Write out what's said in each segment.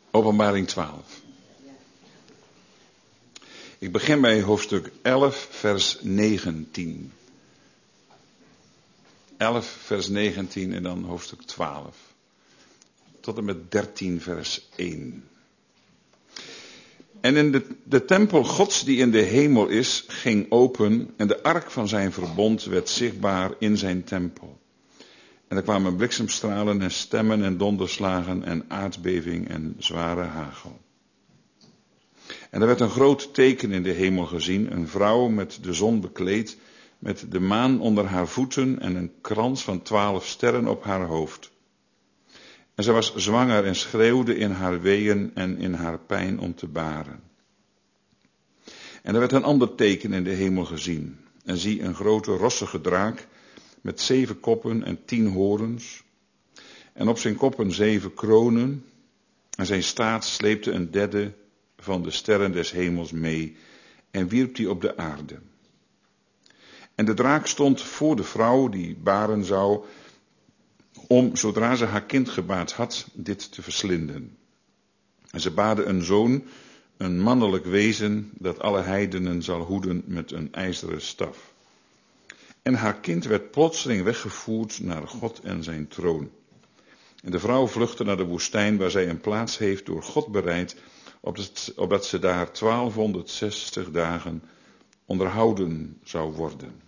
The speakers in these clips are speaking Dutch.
Openbaring 12. Ik begin bij hoofdstuk 11, vers 19. 11, vers 19 en dan hoofdstuk 12. Tot en met 13, vers 1. En in de tempel Gods die in de hemel is, ging open en de ark van zijn verbond werd zichtbaar in zijn tempel. En er kwamen bliksemstralen en stemmen en donderslagen en aardbeving en zware hagel. En er werd een groot teken in de hemel gezien, een vrouw met de zon bekleed, met de maan onder haar voeten en een krans van 12 sterren op haar hoofd. En zij was zwanger en schreeuwde in haar weeën en in haar pijn om te baren. En er werd een ander teken in de hemel gezien. En zie een grote rossige draak met 7 koppen en 10 horens. En op zijn koppen 7 kronen. En zijn staart sleepte een derde van de sterren des hemels mee en wierp die op de aarde. En de draak stond voor de vrouw die baren zou, om, zodra ze haar kind gebaard had, dit te verslinden. En ze baarde een zoon, een mannelijk wezen, dat alle heidenen zal hoeden met een ijzeren staf. En haar kind werd plotseling weggevoerd naar God en zijn troon. En de vrouw vluchtte naar de woestijn, waar zij een plaats heeft door God bereid, opdat ze daar 1260 dagen onderhouden zou worden.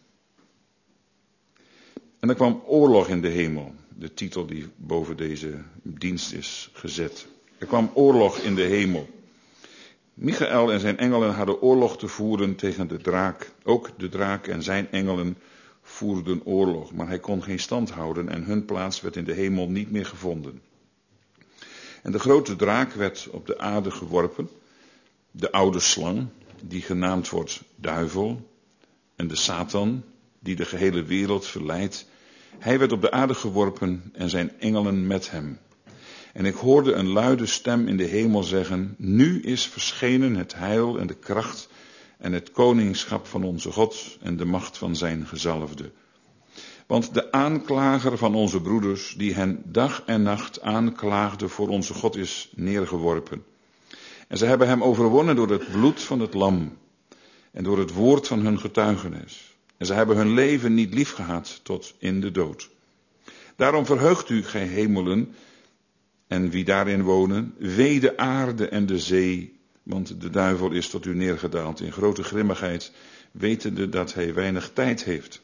En er kwam oorlog in de hemel, de titel die boven deze dienst is gezet. Er kwam oorlog in de hemel. Michaël en zijn engelen hadden oorlog te voeren tegen de draak. Ook de draak en zijn engelen voerden oorlog, maar hij kon geen stand houden en hun plaats werd in de hemel niet meer gevonden. En de grote draak werd op de aarde geworpen, de oude slang, die genaamd wordt duivel, en de Satan, die de gehele wereld verleidt. Hij werd op de aarde geworpen en zijn engelen met hem. En ik hoorde een luide stem in de hemel zeggen: nu is verschenen het heil en de kracht en het koningschap van onze God en de macht van zijn gezalfde. Want de aanklager van onze broeders, die hen dag en nacht aanklaagde voor onze God, is neergeworpen. En ze hebben hem overwonnen door het bloed van het lam en door het woord van hun getuigenis. En ze hebben hun leven niet liefgehad tot in de dood. Daarom verheugt u, gij hemelen, en wie daarin wonen, wee de aarde en de zee, want de duivel is tot u neergedaald in grote grimmigheid, wetende dat hij weinig tijd heeft.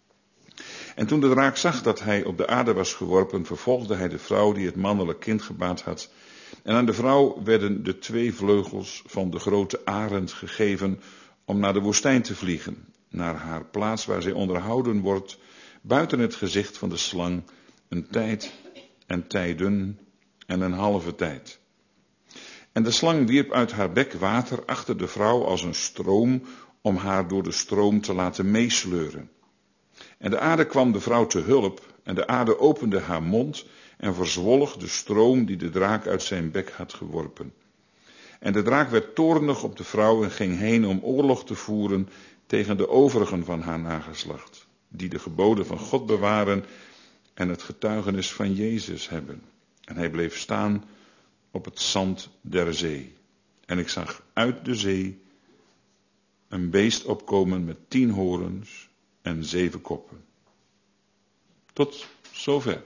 En toen de draak zag dat hij op de aarde was geworpen, vervolgde hij de vrouw die het mannelijk kind gebaard had. En aan de vrouw werden de 2 vleugels van de grote arend gegeven om naar de woestijn te vliegen, naar haar plaats waar zij onderhouden wordt, buiten het gezicht van de slang, een tijd en tijden en een halve tijd. En de slang wierp uit haar bek water achter de vrouw als een stroom, om haar door de stroom te laten meesleuren. En de aarde kwam de vrouw te hulp, en de aarde opende haar mond en verzwolg de stroom die de draak uit zijn bek had geworpen. En de draak werd toornig op de vrouw en ging heen om oorlog te voeren tegen de overigen van haar nageslacht, die de geboden van God bewaren en het getuigenis van Jezus hebben. En hij bleef staan op het zand der zee. En ik zag uit de zee een beest opkomen met 10 horens en 7 koppen. Tot zover.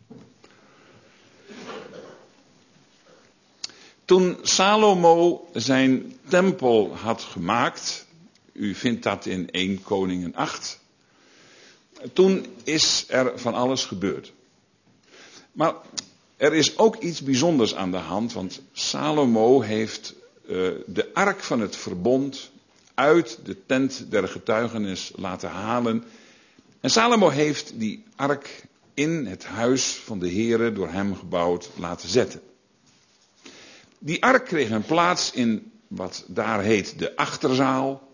Toen Salomo zijn tempel had gemaakt, u vindt dat in 1 Koningen 8, toen is er van alles gebeurd. Maar er is ook iets bijzonders aan de hand, want Salomo heeft de ark van het verbond uit de tent der getuigenis laten halen. En Salomo heeft die ark in het huis van de Heere, door hem gebouwd, laten zetten. Die ark kreeg een plaats in wat daar heet de achterzaal.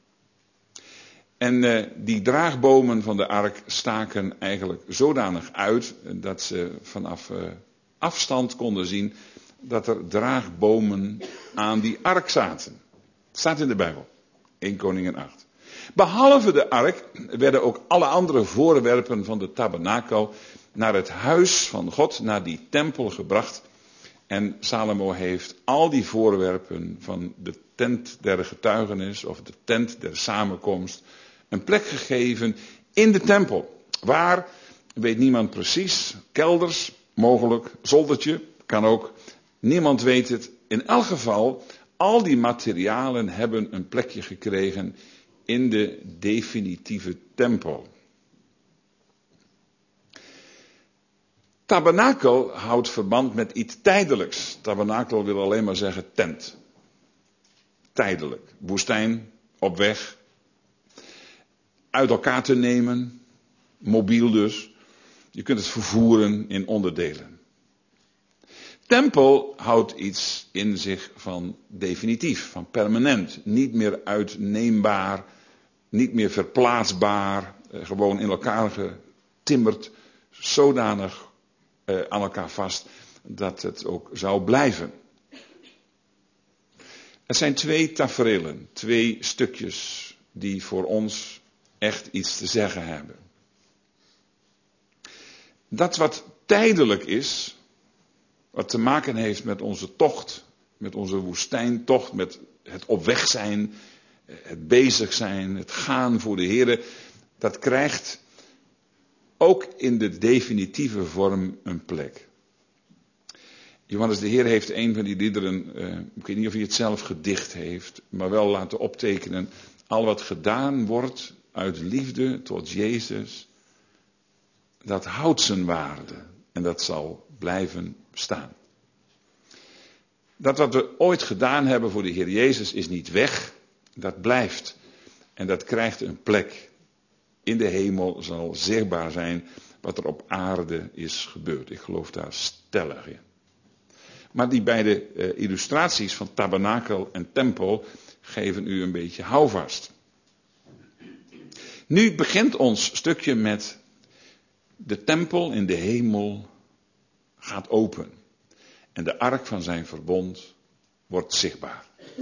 En die draagbomen van de ark staken eigenlijk zodanig uit dat ze vanaf afstand konden zien dat er draagbomen aan die ark zaten. Het staat in de Bijbel, 1 Koningen 8. Behalve de ark werden ook alle andere voorwerpen van de tabernakel naar het huis van God, naar die tempel gebracht. En Salomo heeft al die voorwerpen van de tent der getuigenis of de tent der samenkomst een plek gegeven in de tempel. Waar, weet niemand precies, kelders, mogelijk, zoldertje, kan ook. Niemand weet het. In elk geval, al die materialen hebben een plekje gekregen in de definitieve tempel. Tabernakel houdt verband met iets tijdelijks. Tabernakel wil alleen maar zeggen tent. Tijdelijk. Woestijn, op weg. Uit elkaar te nemen. Mobiel dus. Je kunt het vervoeren in onderdelen. Tempel houdt iets in zich van definitief, van permanent. Niet meer uitneembaar, niet meer verplaatsbaar. Gewoon in elkaar getimmerd. Zodanig aan elkaar vast dat het ook zou blijven. Het zijn twee taferelen, twee stukjes die voor ons echt iets te zeggen hebben. Dat wat tijdelijk is, wat te maken heeft met onze tocht, met onze woestijntocht, met het op weg zijn, het bezig zijn, het gaan voor de Heere, dat krijgt ook in de definitieve vorm een plek. Johannes de Heer heeft een van die liederen, ik weet niet of hij het zelf gedicht heeft, maar wel laten optekenen. Al wat gedaan wordt uit liefde tot Jezus, dat houdt zijn waarde en dat zal blijven bestaan. Dat wat we ooit gedaan hebben voor de Heer Jezus is niet weg, dat blijft en dat krijgt een plek. In de hemel zal zichtbaar zijn wat er op aarde is gebeurd. Ik geloof daar stellig in. Maar die beide illustraties van tabernakel en tempel geven u een beetje houvast. Nu begint ons stukje met de tempel in de hemel gaat open. En de ark van zijn verbond wordt zichtbaar.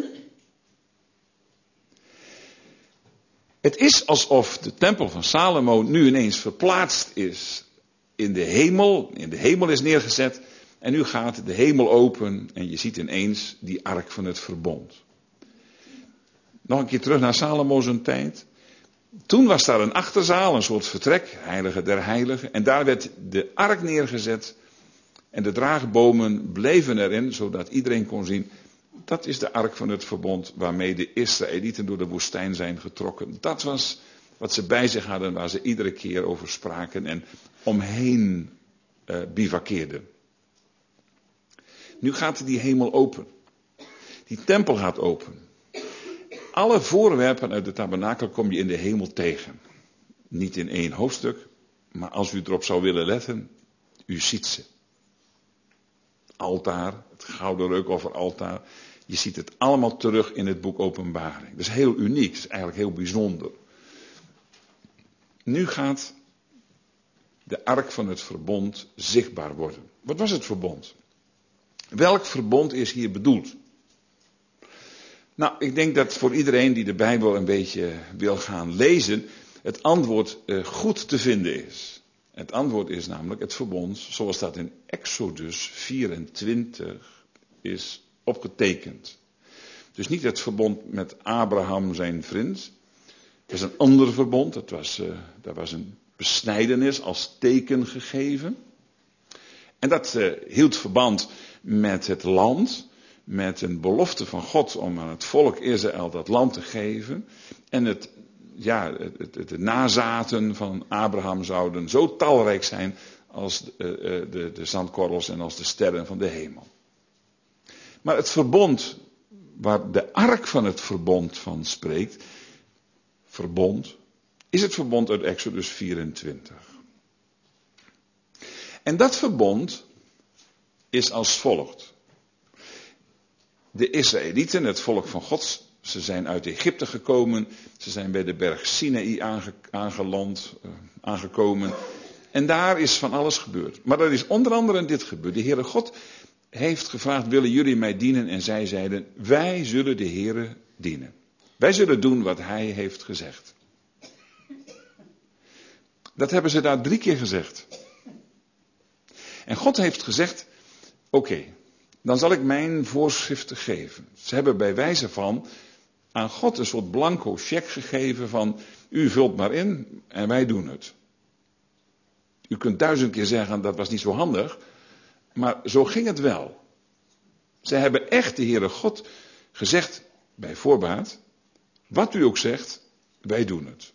Het is alsof de tempel van Salomo nu ineens verplaatst is in de hemel. In de hemel is neergezet. En nu gaat de hemel open en je ziet ineens die ark van het verbond. Nog een keer terug naar Salomo zijn tijd. Toen was daar een achterzaal, een soort vertrek, heilige der heiligen. En daar werd de ark neergezet. En de draagbomen bleven erin, zodat iedereen kon zien. Dat is de ark van het verbond waarmee de Israëlieten door de woestijn zijn getrokken. Dat was wat ze bij zich hadden, waar ze iedere keer over spraken en omheen bivakkeerden. Nu gaat die hemel open. Die tempel gaat open. Alle voorwerpen uit de tabernakel kom je in de hemel tegen. Niet in één hoofdstuk, maar als u erop zou willen letten, u ziet ze. Altaar, het gouden reukofferaltaar. Je ziet het allemaal terug in het boek Openbaring. Dat is heel uniek, dat is eigenlijk heel bijzonder. Nu gaat de ark van het verbond zichtbaar worden. Wat was het verbond? Welk verbond is hier bedoeld? Nou, ik denk dat voor iedereen die de Bijbel een beetje wil gaan lezen, het antwoord goed te vinden is. Het antwoord is namelijk het verbond, zoals dat in Exodus 24 is opgetekend. Dus niet het verbond met Abraham zijn vriend. Dat is een ander verbond. Daar was een besnijdenis als teken gegeven. En dat hield verband met het land. Met een belofte van God om aan het volk Israël dat land te geven. En de nazaten van Abraham zouden zo talrijk zijn als de zandkorrels en als de sterren van de hemel. Maar het verbond waar de ark van het verbond van spreekt, verbond, is het verbond uit Exodus 24. En dat verbond is als volgt. De Israëlieten, het volk van God, ze zijn uit Egypte gekomen, ze zijn bij de berg Sinaï aangekomen. En daar is van alles gebeurd. Maar er is onder andere dit gebeurd. De Heere God heeft gevraagd, willen jullie mij dienen? En zij zeiden, wij zullen de Heere dienen. Wij zullen doen wat hij heeft gezegd. Dat hebben ze daar 3 keer gezegd. En God heeft gezegd, oké, dan zal ik mijn voorschriften geven. Ze hebben bij wijze van aan God een soort blanco cheque gegeven van, u vult maar in en wij doen het. U kunt 1000 keer zeggen, dat was niet zo handig, maar zo ging het wel. Ze hebben echt de Heere God gezegd, bij voorbaat, wat u ook zegt, wij doen het.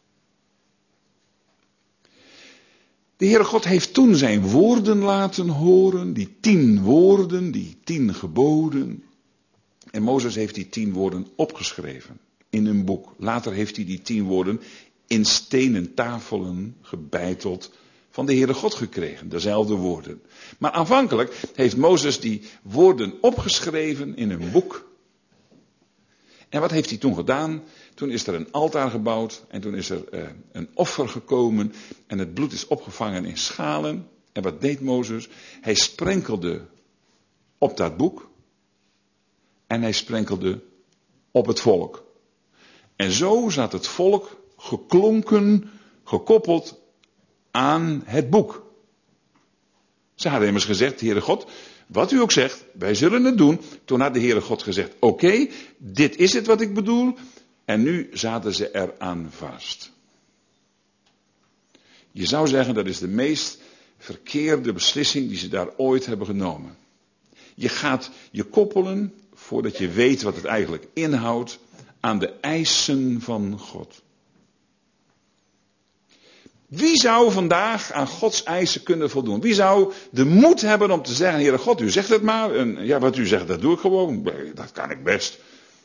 De Heere God heeft toen zijn woorden laten horen, die 10 woorden, die 10 geboden. En Mozes heeft die 10 woorden opgeschreven in een boek. Later heeft hij die 10 woorden in stenen tafelen gebeiteld van de Heere God gekregen, dezelfde woorden. Maar aanvankelijk heeft Mozes die woorden opgeschreven in een boek. En wat heeft hij toen gedaan? Toen is er een altaar gebouwd en toen is er een offer gekomen en het bloed is opgevangen in schalen. En wat deed Mozes? Hij sprenkelde op dat boek en hij sprenkelde op het volk. En zo zat het volk geklonken, gekoppeld aan het boek. Ze hadden immers gezegd, Heere God, wat u ook zegt, wij zullen het doen. Toen had de Heere God gezegd, oké, dit is het wat ik bedoel. En nu zaten ze eraan vast. Je zou zeggen, dat is de meest verkeerde beslissing die ze daar ooit hebben genomen. Je gaat je koppelen, voordat je weet wat het eigenlijk inhoudt, aan de eisen van God. Wie zou vandaag aan Gods eisen kunnen voldoen? Wie zou de moed hebben om te zeggen, Heere God, u zegt het maar. En ja, wat u zegt, dat doe ik gewoon. Dat kan ik best.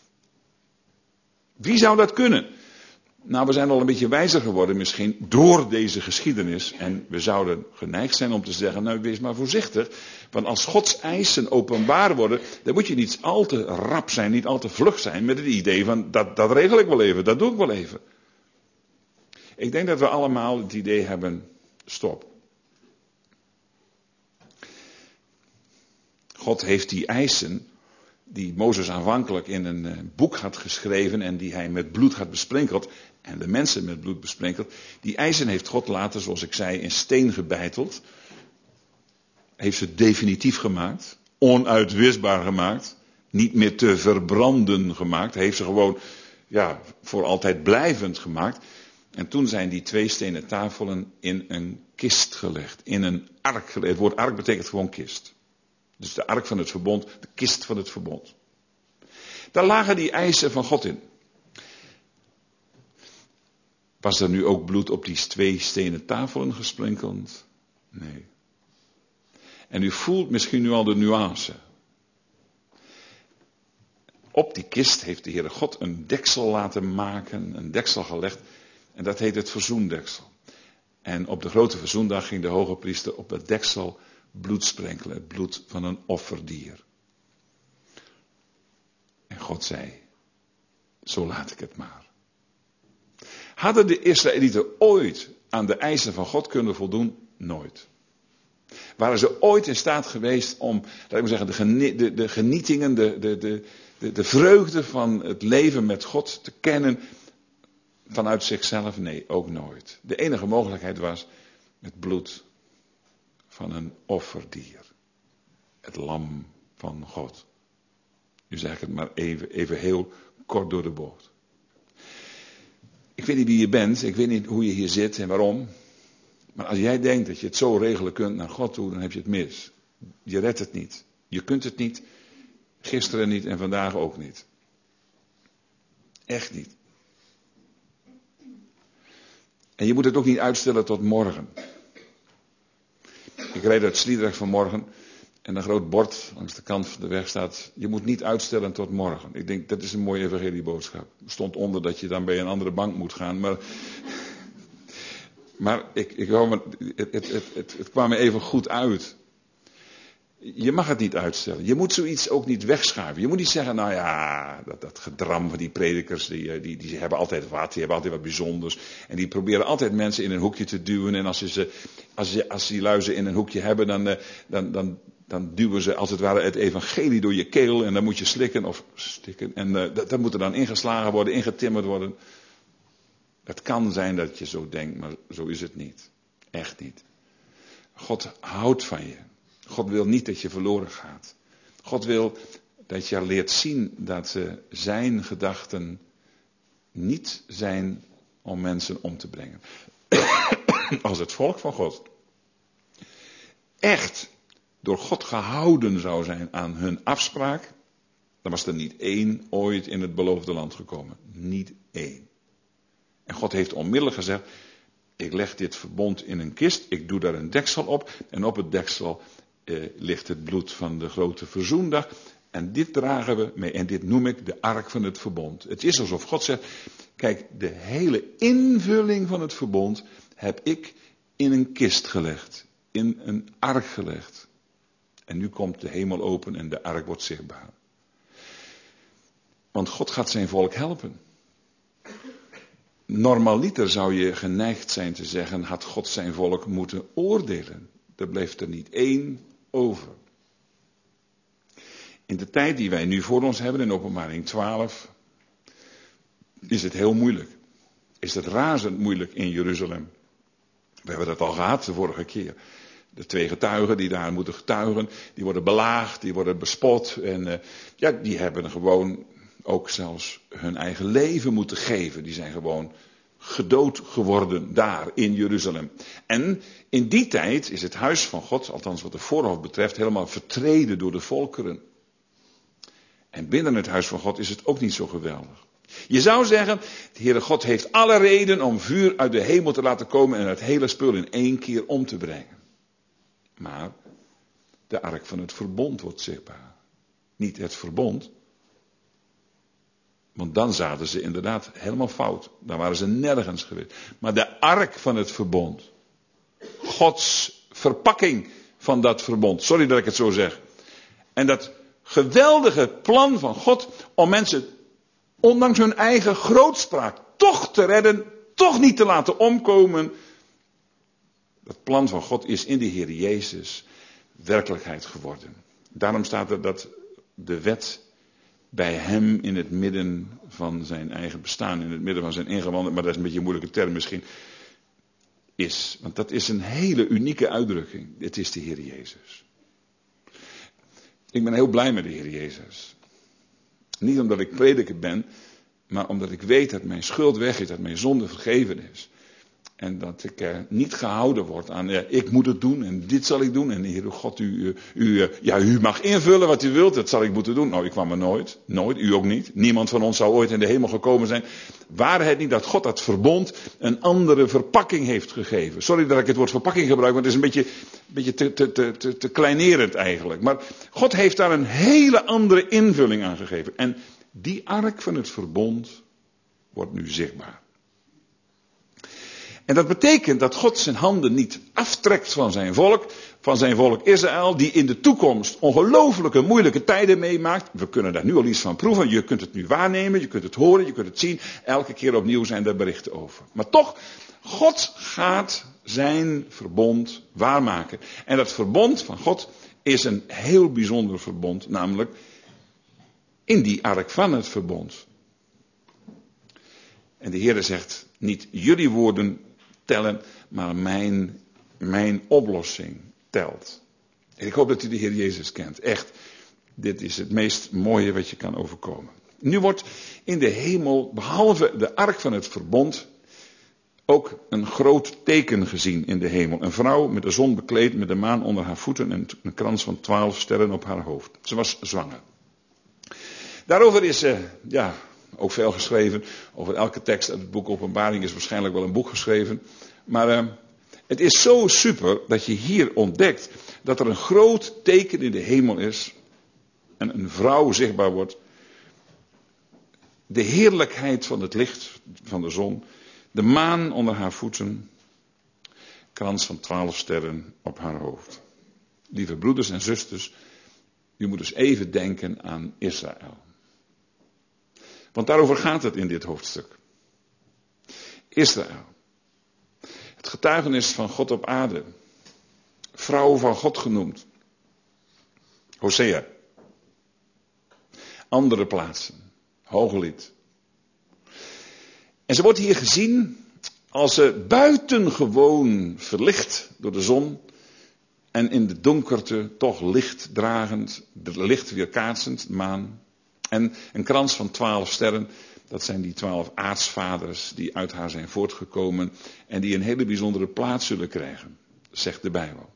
Wie zou dat kunnen? Nou, we zijn al een beetje wijzer geworden misschien door deze geschiedenis. En we zouden geneigd zijn om te zeggen, nou wees maar voorzichtig. Want als Gods eisen openbaar worden, dan moet je niet al te rap zijn, niet al te vlug zijn met het idee van, dat regel ik wel even, dat doe ik wel even. Ik denk dat we allemaal het idee hebben, stop. God heeft die eisen, die Mozes aanvankelijk in een boek had geschreven en die hij met bloed had besprenkeld, en de mensen met bloed besprenkeld, die eisen heeft God later, zoals ik zei, in steen gebeiteld. Heeft ze definitief gemaakt, onuitwisbaar gemaakt, niet meer te verbranden gemaakt. Hij heeft ze gewoon, voor altijd blijvend gemaakt. En toen zijn die 2 stenen tafelen in een kist gelegd, in een ark gelegd. Het woord ark betekent gewoon kist. Dus de ark van het verbond, de kist van het verbond. Daar lagen die eisen van God in. Was er nu ook bloed op die 2 stenen tafelen gesprenkeld? Nee. En u voelt misschien nu al de nuance. Op die kist heeft de Heere God een deksel laten maken, een deksel gelegd. En dat heet het verzoendeksel. En op de grote verzoendag ging de hoge priester op dat deksel bloed sprenkelen. Het bloed van een offerdier. En God zei, zo laat ik het maar. Hadden de Israëlieten ooit aan de eisen van God kunnen voldoen? Nooit. Waren ze ooit in staat geweest om, laat ik maar zeggen, de genietingen, de vreugde van het leven met God te kennen vanuit zichzelf? Nee, ook nooit. De enige mogelijkheid was het bloed van een offerdier. Het lam van God. Nu zeg ik het maar even heel kort door de bocht. Ik weet niet wie je bent, ik weet niet hoe je hier zit en waarom. Maar als jij denkt dat je het zo regelen kunt naar God toe, dan heb je het mis. Je redt het niet. Je kunt het niet. Gisteren niet en vandaag ook niet. Echt niet. En je moet het ook niet uitstellen tot morgen. Ik reed uit Sliedrecht vanmorgen en een groot bord langs de kant van de weg staat, je moet niet uitstellen tot morgen. Ik denk, dat is een mooie evangelieboodschap. Er stond onder dat je dan bij een andere bank moet gaan, maar het kwam me even goed uit. Je mag het niet uitstellen. Je moet zoiets ook niet wegschuiven. Je moet niet zeggen, nou ja, dat gedram van die predikers, die hebben altijd wat, die hebben altijd wat bijzonders. En die proberen altijd mensen in een hoekje te duwen. En als die luizen in een hoekje hebben, dan duwen ze als het ware het evangelie door je keel. En dan moet je slikken of stikken. En dat moet er dan ingeslagen worden, ingetimmerd worden. Het kan zijn dat je zo denkt, maar zo is het niet. Echt niet. God houdt van je. God wil niet dat je verloren gaat. God wil dat je leert zien dat zijn gedachten niet zijn om mensen om te brengen. Als het volk van God echt door God gehouden zou zijn aan hun afspraak, dan was er niet één ooit in het beloofde land gekomen. Niet één. En God heeft onmiddellijk gezegd, ik leg dit verbond in een kist, ik doe daar een deksel op en op het deksel ligt het bloed van de grote verzoendag. En dit dragen we mee en dit noem ik de ark van het verbond. Het is alsof God zegt, kijk, de hele invulling van het verbond heb ik in een kist gelegd, in een ark gelegd. En nu komt de hemel open en de ark wordt zichtbaar. Want God gaat zijn volk helpen. Normaliter zou je geneigd zijn te zeggen, had God zijn volk moeten oordelen. Er bleef er niet één over. In de tijd die wij nu voor ons hebben, in Openbaring 12, is het heel moeilijk. Is het razend moeilijk in Jeruzalem. We hebben dat al gehad de vorige keer. De 2 getuigen die daar moeten getuigen, die worden belaagd, die worden bespot. En die hebben gewoon ook zelfs hun eigen leven moeten geven. Die zijn gewoon gedood geworden daar in Jeruzalem. En in die tijd is het huis van God, althans wat de voorhof betreft, helemaal vertreden door de volkeren. En binnen het huis van God is het ook niet zo geweldig. Je zou zeggen, de Heere God heeft alle reden om vuur uit de hemel te laten komen en het hele spul in 1 keer om te brengen. Maar de ark van het verbond wordt zichtbaar. Niet het verbond. Want dan zaten ze inderdaad helemaal fout. Dan waren ze nergens geweest. Maar de ark van het verbond. Gods verpakking van dat verbond. Sorry dat ik het zo zeg. En dat geweldige plan van God om mensen, ondanks hun eigen grootspraak, toch te redden, toch niet te laten omkomen. Dat plan van God is in de Heer Jezus werkelijkheid geworden. Daarom staat er dat de wet bij hem in het midden van zijn eigen bestaan, in het midden van zijn ingewanden, maar dat is een beetje een moeilijke term misschien, is. Want dat is een hele unieke uitdrukking. Het is de Heer Jezus. Ik ben heel blij met de Heer Jezus. Niet omdat ik prediker ben, maar omdat ik weet dat mijn schuld weg is, dat mijn zonde vergeven is. En dat ik niet gehouden word aan, ik moet het doen en dit zal ik doen. En Heer God, u mag invullen wat u wilt, dat zal ik moeten doen. Nou, ik kwam er nooit, u ook niet. Niemand van ons zou ooit in de hemel gekomen zijn. Waar het niet dat God dat verbond een andere verpakking heeft gegeven. Sorry dat ik het woord verpakking gebruik, want het is een beetje te kleinerend eigenlijk. Maar God heeft daar een hele andere invulling aan gegeven. En die ark van het verbond wordt nu zichtbaar. En dat betekent dat God zijn handen niet aftrekt van zijn volk Israël, die in de toekomst ongelooflijke moeilijke tijden meemaakt. We kunnen daar nu al iets van proeven, je kunt het nu waarnemen, je kunt het horen, je kunt het zien. Elke keer opnieuw zijn er berichten over. Maar toch, God gaat zijn verbond waarmaken. En dat verbond van God is een heel bijzonder verbond, namelijk in die ark van het verbond. En de Heer zegt, niet jullie woorden tellen, maar mijn oplossing telt. En ik hoop dat u de Heer Jezus kent. Echt, dit is het meest mooie wat je kan overkomen. Nu wordt in de hemel, behalve de ark van het verbond, ook een groot teken gezien in de hemel. Een vrouw met de zon bekleed, met de maan onder haar voeten en een krans van 12 sterren op haar hoofd. Ze was zwanger. Daarover is ook veel geschreven. Over elke tekst uit het boek Openbaring is waarschijnlijk wel een boek geschreven. Maar het is zo super dat je hier ontdekt dat er een groot teken in de hemel is. En een vrouw zichtbaar wordt. De heerlijkheid van het licht van de zon. De maan onder haar voeten. Krans van 12 sterren op haar hoofd. Lieve broeders en zusters, u moet dus even denken aan Israël. Want daarover gaat het in dit hoofdstuk. Israël. Het getuigenis van God op aarde. Vrouw van God genoemd. Hosea. Andere plaatsen. Hooglied. En ze wordt hier gezien als buitengewoon verlicht door de zon. En in de donkerte toch licht dragend, licht weerkaatsend, maan. En een krans van 12 sterren, dat zijn die 12 aartsvaders die uit haar zijn voortgekomen en die een hele bijzondere plaats zullen krijgen, zegt de Bijbel.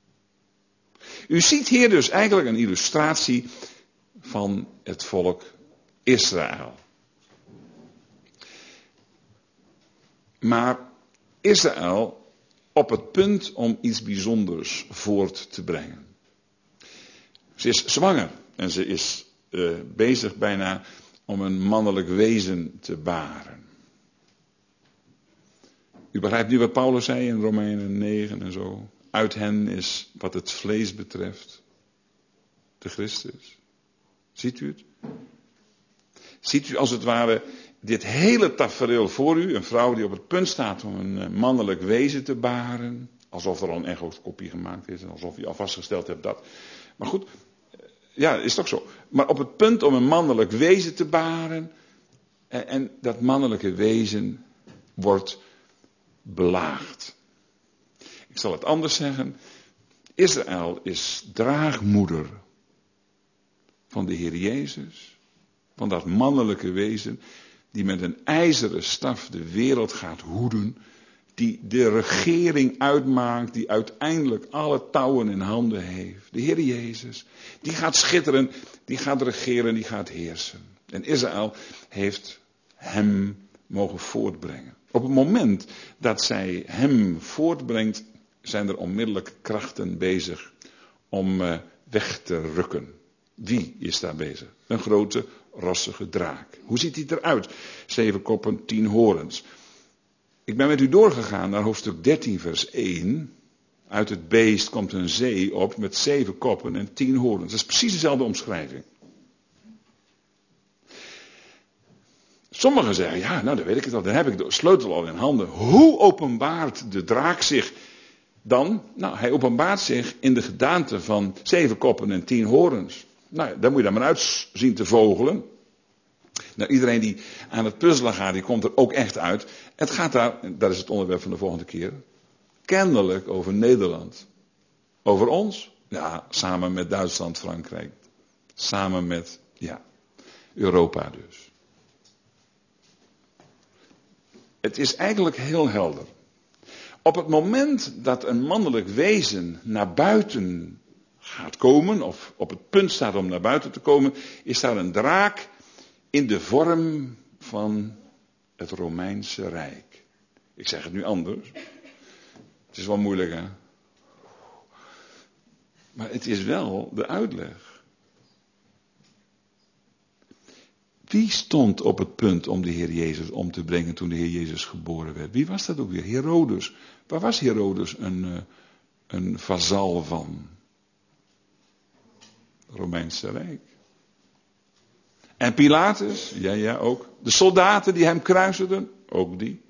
U ziet hier dus eigenlijk een illustratie van het volk Israël. Maar Israël op het punt om iets bijzonders voort te brengen. Ze is zwanger en ze is bezig bijna om een mannelijk wezen te baren. U begrijpt nu wat Paulus zei in Romeinen 9 en zo. Uit hen is wat het vlees betreft de Christus. Ziet u het? Ziet u als het ware dit hele tafereel voor u. Een vrouw die op het punt staat om een mannelijk wezen te baren. Alsof er al een echoscopie gemaakt is. En alsof je al vastgesteld hebt dat. Maar goed, ja, is toch zo. Maar op het punt om een mannelijk wezen te baren. En dat mannelijke wezen wordt belaagd. Ik zal het anders zeggen. Israël is draagmoeder van de Heer Jezus. Van dat mannelijke wezen die met een ijzeren staf de wereld gaat hoeden. Die de regering uitmaakt, die uiteindelijk alle touwen in handen heeft. De Heer Jezus, die gaat schitteren, die gaat regeren, die gaat heersen. En Israël heeft hem mogen voortbrengen. Op het moment dat zij hem voortbrengt, zijn er onmiddellijk krachten bezig om weg te rukken. Wie is daar bezig? Een grote, rossige draak. Hoe ziet hij eruit? 7 koppen, 10 horens. Ik ben met u doorgegaan naar hoofdstuk 13 vers 1. Uit het beest komt een zee op met 7 koppen en 10 horens. Dat is precies dezelfde omschrijving. Sommigen zeggen, ja, nou dan weet ik het al, dan heb ik de sleutel al in handen. Hoe openbaart de draak zich dan? Nou, hij openbaart zich in de gedaante van 7 koppen en 10 horens. Nou, daar moet je dan maar uit zien te vogelen. Nou, iedereen die aan het puzzelen gaat, die komt er ook echt uit. Het gaat daar, dat is het onderwerp van de volgende keer, kennelijk over Nederland. Over ons? Ja, samen met Duitsland, Frankrijk. Samen met, ja, Europa dus. Het is eigenlijk heel helder. Op het moment dat een mannelijk wezen naar buiten gaat komen, of op het punt staat om naar buiten te komen, is daar een draak in de vorm van het Romeinse Rijk. Ik zeg het nu anders. Het is wel moeilijk, hè? Maar het is wel de uitleg. Wie stond op het punt om de Heer Jezus om te brengen toen de Heer Jezus geboren werd? Wie was dat ook weer? Herodes. Waar was Herodes een vazal van? Het Romeinse Rijk. En Pilatus, ja ook. De soldaten die hem kruisigden, ook die.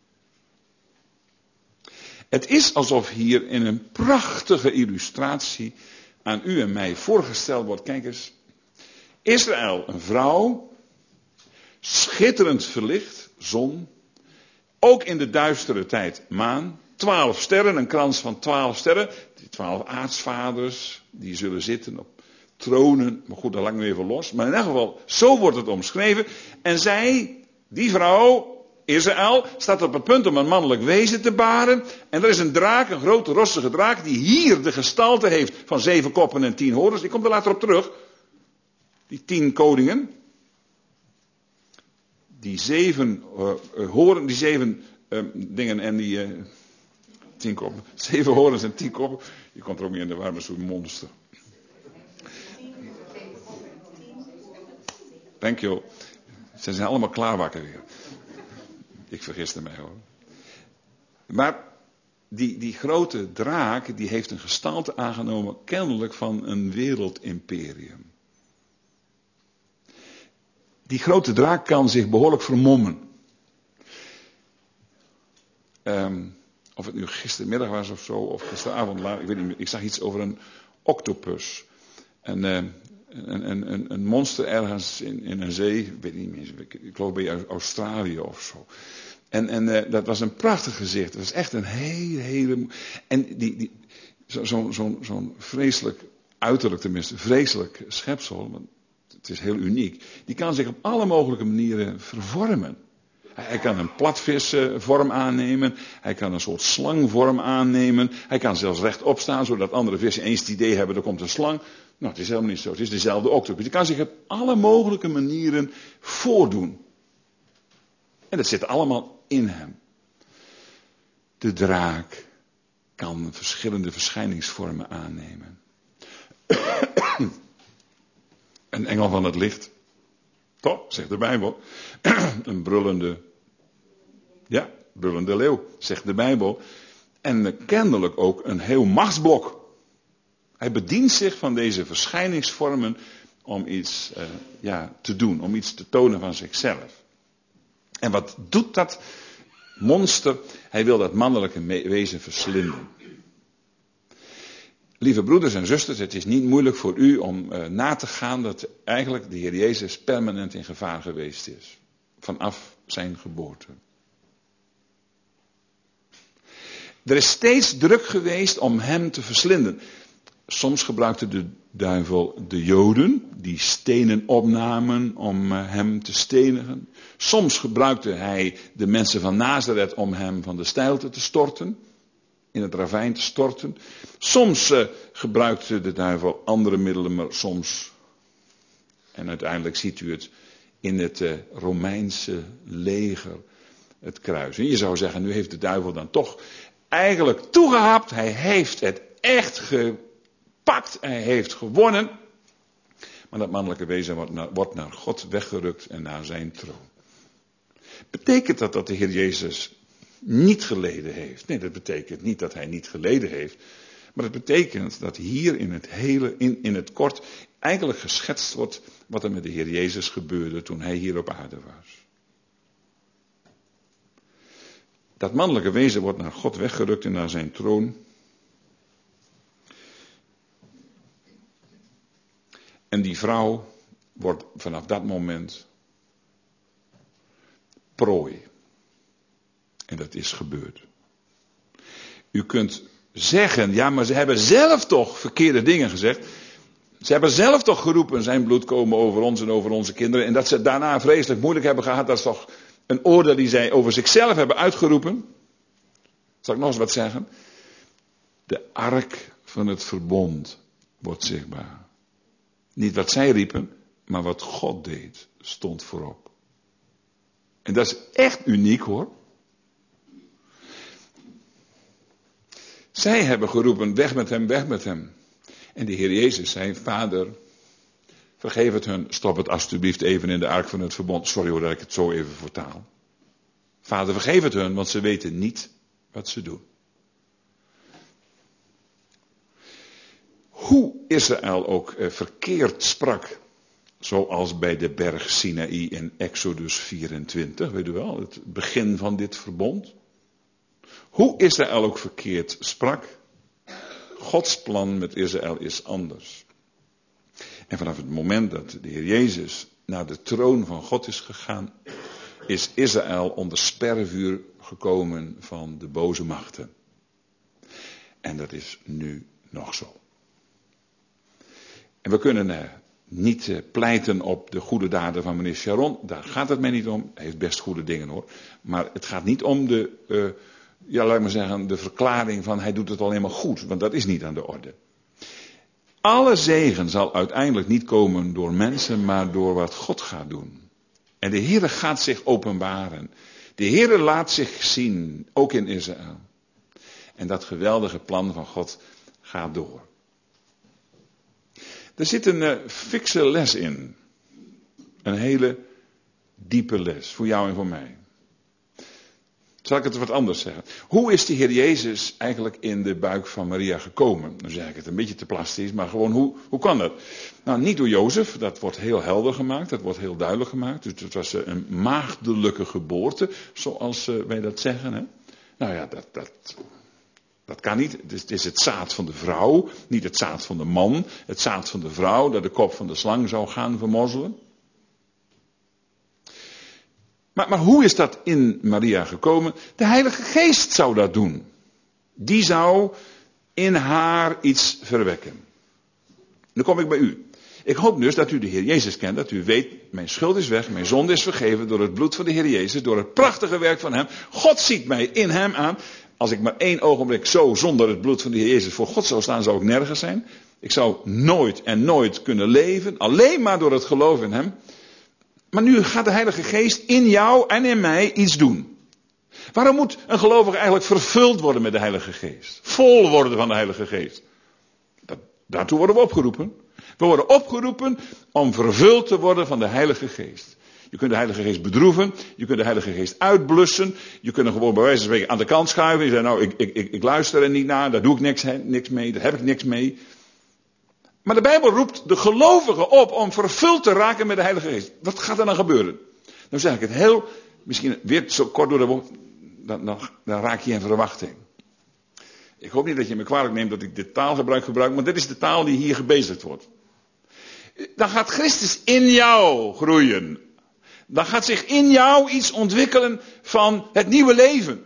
Het is alsof hier in een prachtige illustratie aan u en mij voorgesteld wordt. Kijk eens. Israël, een vrouw, schitterend verlicht, zon. Ook in de duistere tijd maan. 12 sterren, een krans van 12 sterren. Die 12 aartsvaders, die zullen zitten op tronen. Maar goed, dat laat ik nu even los. Maar in elk geval, zo wordt het omschreven. En zij, die vrouw, Israël, staat op het punt om een mannelijk wezen te baren. En er is een draak, een grote rossige draak, die hier de gestalte heeft van 7 koppen en 10 horens. Ik kom er later op terug. Die 10 koningen. Die 7 horen, die 7 dingen en die 10 koppen. 7 horens en 10 koppen. Je komt er ook niet in de war met zo'n monster. Dankjewel. Ze zijn allemaal klaarwakker weer. Ik vergiste mij hoor. Maar die grote draak, die heeft een gestalte aangenomen, kennelijk van een wereldimperium. Die grote draak kan zich behoorlijk vermommen. Of het nu gistermiddag was of zo, of gisteravond laat, ik weet niet meer. Ik zag iets over een octopus. Een monster ergens in een zee, ik weet niet meer, ik geloof bij Australië of zo. En dat was een prachtig gezicht. Het was echt een hele. En zo'n vreselijk, uiterlijk tenminste, vreselijk schepsel, want het is heel uniek. Die kan zich op alle mogelijke manieren vervormen. Hij kan een platvisvorm aannemen. Hij kan een soort slangvorm aannemen. Hij kan zelfs rechtop staan, zodat andere vissen eens het idee hebben, er komt een slang. Nou, het is helemaal niet zo. Het is dezelfde octopus. Die kan zich op alle mogelijke manieren voordoen. En dat zit allemaal in hem. De draak kan verschillende verschijningsvormen aannemen. Een engel van het licht. Toch, zegt de Bijbel. Een brullende leeuw, zegt de Bijbel. En kennelijk ook een heel machtsblok. Hij bedient zich van deze verschijningsvormen om iets te doen, om iets te tonen van zichzelf. En wat doet dat monster? Hij wil dat mannelijke wezen verslinden. Lieve broeders en zusters, het is niet moeilijk voor u om na te gaan dat eigenlijk de Heer Jezus permanent in gevaar geweest is. Vanaf zijn geboorte. Er is steeds druk geweest om hem te verslinden. Soms gebruikte de duivel de Joden, die stenen opnamen om hem te stenigen. Soms gebruikte hij de mensen van Nazareth om hem van de steilte te storten. In het ravijn te storten. Soms gebruikte de duivel andere middelen, maar soms, en uiteindelijk ziet u het in het Romeinse leger, het kruis. En je zou zeggen, nu heeft de duivel dan toch eigenlijk toegehapt. Hij heeft het echt gepakt. Hij heeft gewonnen. Maar dat mannelijke wezen wordt naar God weggerukt en naar zijn troon. Betekent dat de Heer Jezus niet geleden heeft? Nee, dat betekent niet dat hij niet geleden heeft. Maar het betekent dat hier in het kort eigenlijk geschetst wordt wat er met de Heer Jezus gebeurde toen hij hier op aarde was. Dat mannelijke wezen wordt naar God weggerukt en naar zijn troon. En die vrouw wordt vanaf dat moment prooi. En dat is gebeurd. U kunt zeggen, ja, maar ze hebben zelf toch verkeerde dingen gezegd. Ze hebben zelf toch geroepen, zijn bloed komen over ons en over onze kinderen. En dat ze het daarna vreselijk moeilijk hebben gehad, dat is toch een oordeel die zij over zichzelf hebben uitgeroepen. Zal ik nog eens wat zeggen? De ark van het verbond wordt zichtbaar. Niet wat zij riepen, maar wat God deed, stond voorop. En dat is echt uniek hoor. Zij hebben geroepen, weg met hem, weg met hem. En de Heer Jezus zei, Vader, vergeef het hun, stop het alsjeblieft even in de ark van het verbond. Sorry hoor dat ik het zo even vertaal. Vader, vergeef het hun, want ze weten niet wat ze doen. Hoe Israël ook verkeerd sprak, zoals bij de berg Sinaï in Exodus 24, weet u wel, het begin van dit verbond. Hoe Israël ook verkeerd sprak, Gods plan met Israël is anders. En vanaf het moment dat de Heer Jezus naar de troon van God is gegaan, is Israël onder spervuur gekomen van de boze machten. En dat is nu nog zo. En we kunnen niet pleiten op de goede daden van meneer Sharon. Daar gaat het mij niet om. Hij heeft best goede dingen hoor. Maar het gaat niet om de verklaring van hij doet het alleen maar goed. Want dat is niet aan de orde. Alle zegen zal uiteindelijk niet komen door mensen, maar door wat God gaat doen. En de Heere gaat zich openbaren. De Heere laat zich zien, ook in Israël. En dat geweldige plan van God gaat door. Er zit een fikse les in. Een hele diepe les. Voor jou en voor mij. Zal ik het wat anders zeggen? Hoe is de Heer Jezus eigenlijk in de buik van Maria gekomen? Dan zeg ik het een beetje te plastisch, maar gewoon hoe kan dat? Nou, niet door Jozef, dat wordt heel helder gemaakt, dat wordt heel duidelijk gemaakt. Dus het was een maagdelijke geboorte, zoals wij dat zeggen. Hè? Nou ja, dat kan niet. Het is het zaad van de vrouw, niet het zaad van de man. Het zaad van de vrouw dat de kop van de slang zou gaan vermorzelen. Maar hoe is dat in Maria gekomen? De Heilige Geest zou dat doen. Die zou in haar iets verwekken. Dan kom ik bij u. Ik hoop dus dat u de Heer Jezus kent, dat u weet, mijn schuld is weg, mijn zonde is vergeven door het bloed van de Heer Jezus, door het prachtige werk van hem. God ziet mij in hem aan. Als ik maar 1 ogenblik zo zonder het bloed van de Heer Jezus voor God zou staan, zou ik nergens zijn. Ik zou nooit en nooit kunnen leven, alleen maar door het geloof in hem. Maar nu gaat de Heilige Geest in jou en in mij iets doen. Waarom moet een gelovige eigenlijk vervuld worden met de Heilige Geest? Vol worden van de Heilige Geest. Daartoe worden we opgeroepen. We worden opgeroepen om vervuld te worden van de Heilige Geest. Je kunt de Heilige Geest bedroeven. Je kunt de Heilige Geest uitblussen. Je kunt hem gewoon bij wijze van spreken aan de kant schuiven. Je zegt, nou, ik luister er niet naar. Daar doe ik niks mee. Daar heb ik niks mee. Maar de Bijbel roept de gelovigen op om vervuld te raken met de Heilige Geest. Wat gaat er dan gebeuren? Nou zeg ik het heel, misschien weer zo kort door de bocht. Dan raak je in verwachting. Ik hoop niet dat je me kwalijk neemt dat ik dit taalgebruik gebruik. Maar dit is de taal die hier gebezigd wordt. Dan gaat Christus in jou groeien. Dan gaat zich in jou iets ontwikkelen van het nieuwe leven.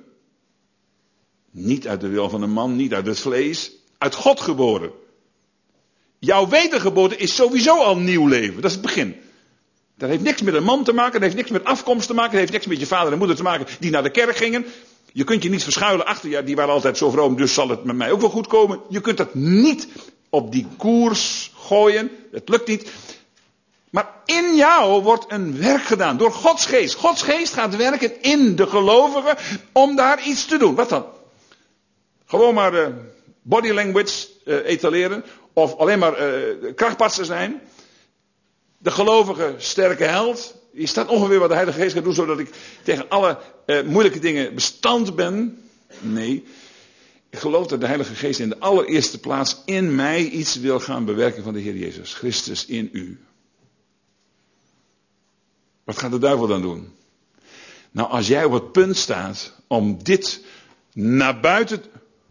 Niet uit de wil van een man, niet uit het vlees. Uit God geboren. Jouw wedergeboorte is sowieso al nieuw leven. Dat is het begin. Dat heeft niks met een man te maken. Dat heeft niks met afkomst te maken. Dat heeft niks met je vader en moeder te maken die naar de kerk gingen. Je kunt je niet verschuilen achter, ja, die waren altijd zo vroom, dus zal het met mij ook wel goed komen. Je kunt dat niet op die koers gooien. Het lukt niet. Maar in jou wordt een werk gedaan door Gods geest. Gods geest gaat werken in de gelovigen om daar iets te doen. Wat dan? Gewoon maar body language etaleren. Of alleen maar krachtpatser zijn. De gelovige sterke held. Je staat ongeveer wat de Heilige Geest gaat doen, zodat ik tegen alle moeilijke dingen bestand ben. Nee. Ik geloof dat de Heilige Geest in de allereerste plaats in mij iets wil gaan bewerken van de Heer Jezus Christus in u. Wat gaat de duivel dan doen? Nou, als jij op het punt staat om dit naar buiten,